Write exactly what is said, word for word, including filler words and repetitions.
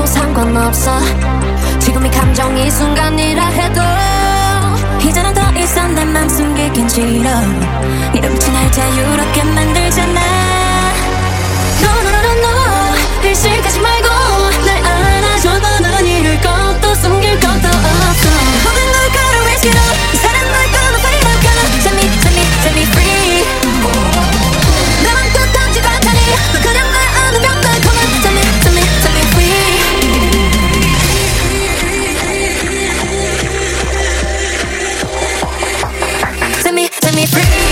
아무도 상관없어. 지금 이 감정이 순간이라 해도 이제는 더 이상 내 맘 숨기긴 싫어. 이름치 날 자유롭게 만들잖아. No no no no no 의식하지 말고 날 안아줘도 넌 잃을 것도 숨길 것도 없어. 모든 걸 걸어 risk it all. 이 사랑 널 gonna fight I'm gonna set me set me set me free. 내 맘도 던지고 않다니 너 그냥 날 안으면 날 come on set me set me set me free. Set me set me free.